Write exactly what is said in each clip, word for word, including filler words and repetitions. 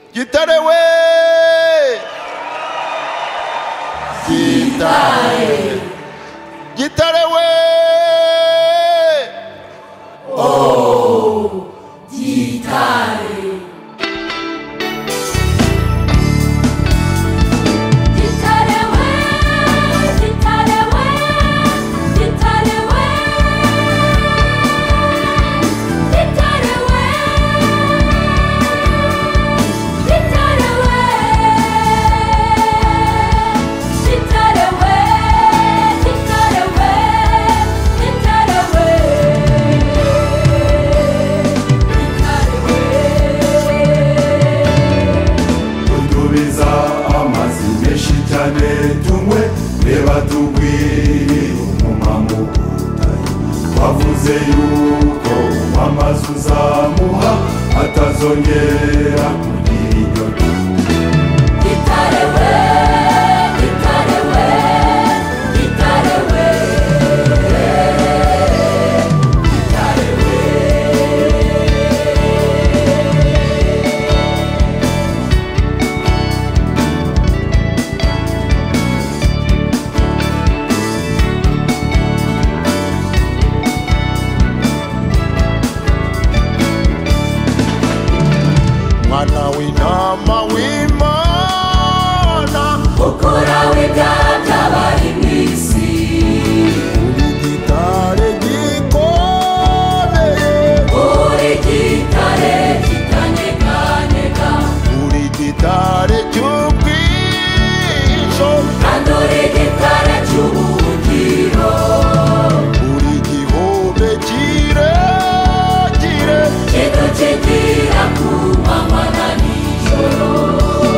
Gitare we Gitare Gitare we Oh Gitare tumwe reba tugwiri umumamu wavuze yuko amazi uzamuha atazongera kugira inyota Gitare we Gitare we Gitare we Gitare we Mwana w'intama w'Imana ukora w'ibyaha bari mw'isi uri gitare gikomeye uri gitare kitanyeganyega uri gitare cy'ubwisho kandi uri gitare cy'ubuhungiro uri gihome kirekire kidukigira ku manywa na nijoro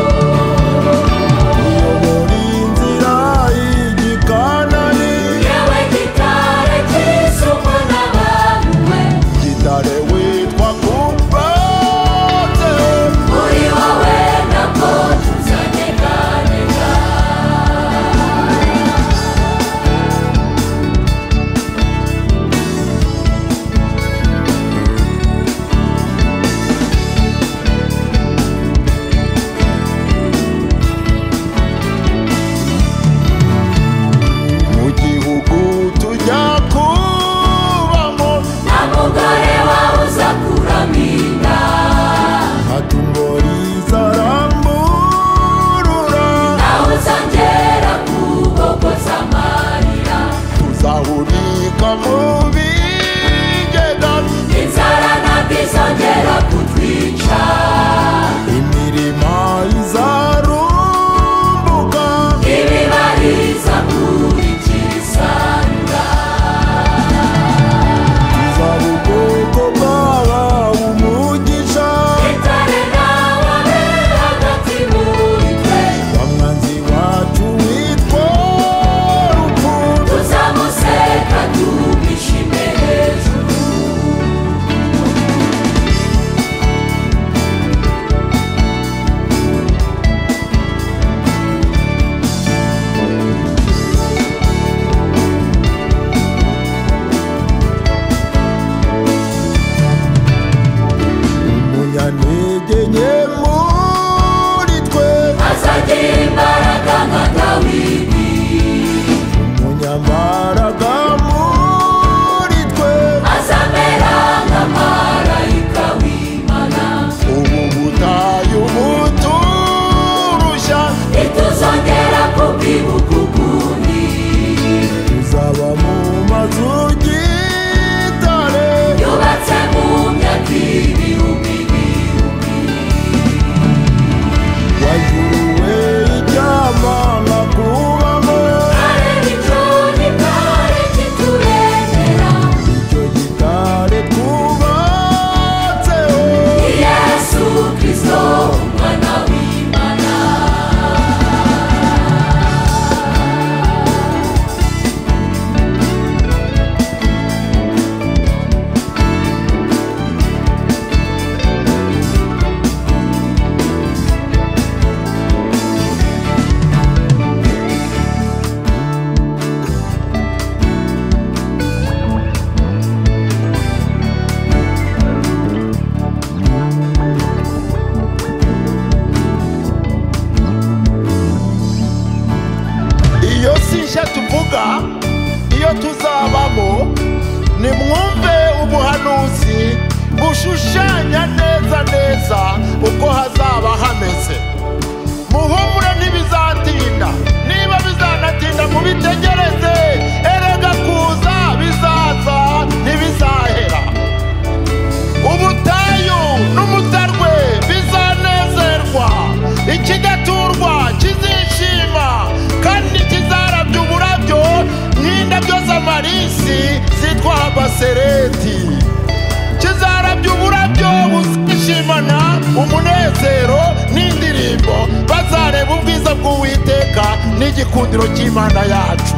bushushanya neza neza uko hazaba hameze. Muhumure ntibizatinda, niba bizanatinda mubitegereze, erega kuza bizaza ntibizahera. Ubutayu n'umutarwe bizanezerwa, ikidaturwa kizishima kandi kizarabya uburabyo nk'indabyo z'amarisi zitwa Habasereti. Kizarabya uburabyo buzishimana umunezero n'indirimbo, bazareba ubwiza bw'Uwiteka n'igikundiro cy'Imana yacu.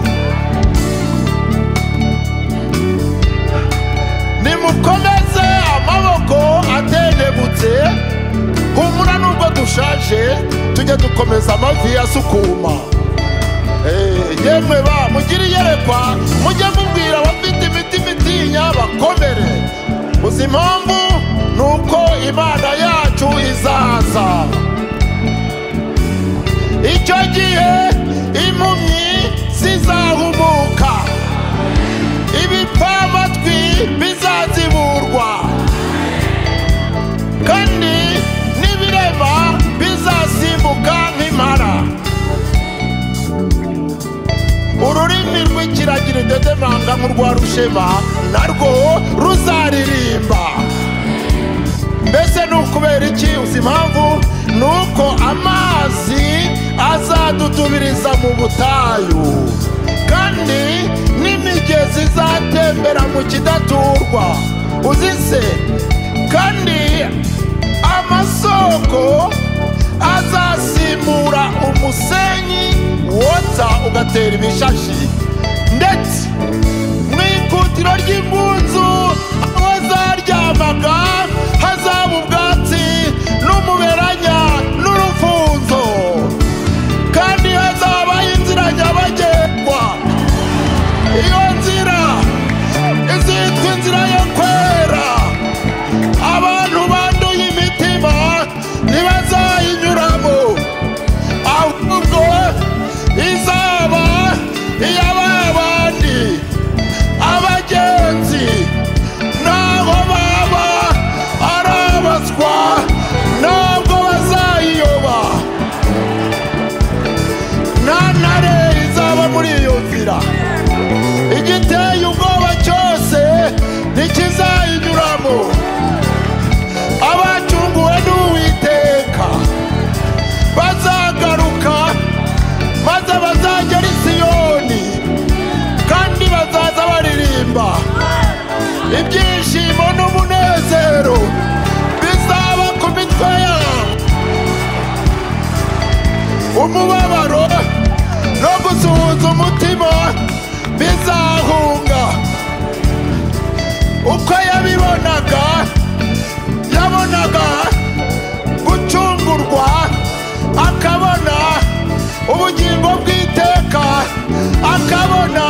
Nimukomeze amaboko atendebutse, humura nubwo dushaje tujye dukomeza amavi asukuma. Yemwe ba mugire iyerekwa, mujye mubwira abafite imitima itinya bakomere. Uzi impamvu? Nuko Imana yacu izaza. Icyo gihe impumyi zizahumuka, ibipfamatwi bizaziburwa, kandi n'ibirema bizasimbuka nk'impara. Ururimi rw'ikiragiro dedemanga nk'urwa rushema narwo ruzaririmba. Mbese ni ukubera iki? Uzi impamvu? Nuko amazi azadutubiriza mu butayu, kandi n'imigezi izatembera mu kidaturwa. Uzi se? Kandi amasoko azasimura umusenyi wotsa ugatera ibishashi, ndetse mu ikutiro ry'impunzu aho zaryamaga hazaba ubwatsi n'umuberanya n'urufunzo, kandi hazaba inzira nyabagendwa. Iyo nzira izitwa inzira yo kwera. Abantu banduye imitima ntibazayinyuramo, ahubwo izaba iy'aba bandi. Abagenzi naho baba ari abaswa ntabwo bazayiyoba. Nta ntare izaba muri iyo nzira, igiteye ubwoba cyose ntikizayinyuramo. Abacunguwe n'Uwiteka bazagaruka, maze bazagera i Siyoni, kandi bazaza baririmba. Ibyishimo n'umunezero bizaba ku mitwe yabo, umubabaro no gusuhuza umutima bizahunga. Uko yabibonaga, yabonaga gucungurwa, akabona ubugingo bw'iteka, akabona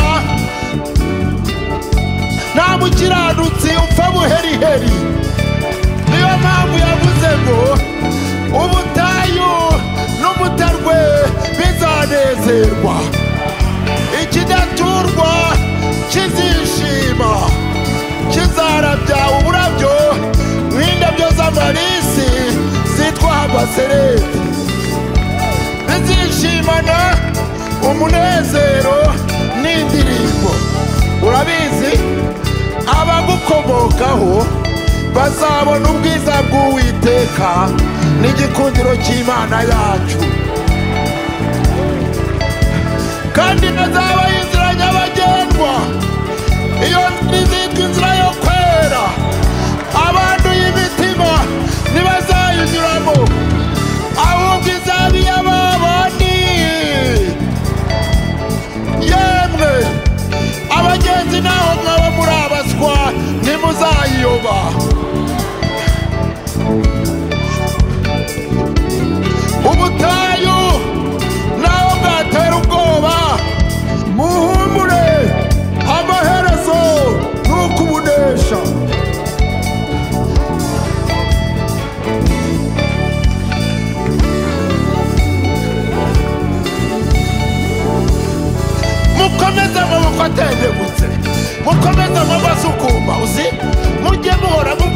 nta mukiranutsi upfa buheriheri. Niyo mpamvu yavuze ngo ubutayu n'umutarwe bizanezerwa, ikidaturwa kizishima, kizarabya uburabyo nk'indabyo z'amarisi zitwa Habasereti. Bizishimana umunezero n'indirimbo. Urabizi, abagukomokaho bazabona ubwiza bw'Uwiteka n'igikundiro cy'Imana yacu, kandi bazaba inzira nyabagendwa. Iyo izitwa inzira yo kwera, abanduye imitima ntibazayinyuramo, ahubwo izaba iy'aba bandi. Yemwe abagenzi naho mwaba muri abaswa ntimuzayiyoba. Ubutayu naho bwatera ubwoba, muhumure, amaherezo nukubunesha. Mukomeze amaboko atendebutse, mukomeze amaboko asukuma. Uzi, mujye muhora mu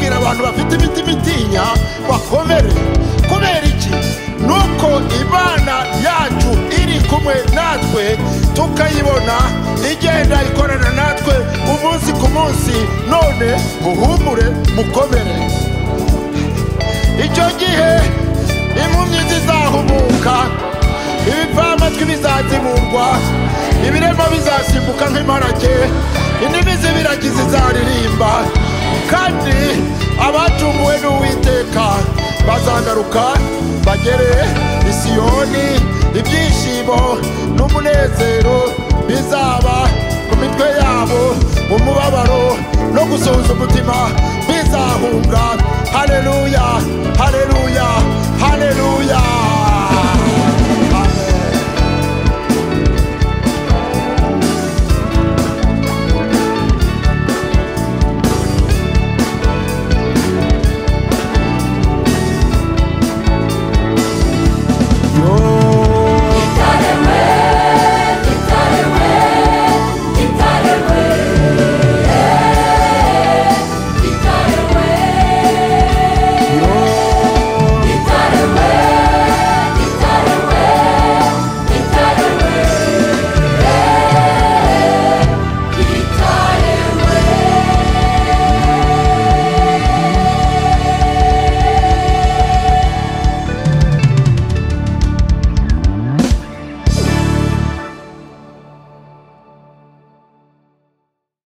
bakomere. Kubera iki? Nuko Imana yacu iri kumwe natwe, tukayibona igenda ikorana natwe umunsi ku munsi. None muhumure mukomere. Icyo gihe impumyi zizahumuka, ibipfamatwi bizazimurwa, ibirema bizasimbuka nk'imparage, indimi z'ibiragi zizaririmba, kandi abacunguwe n'Uwiteka bazagaruka bagere i Siyoni. Ibyishimo n'umunezero bizaba ku mitwe yabo, umubabaro no gusohoza umutima bizahunga. Haleluya, haleluya.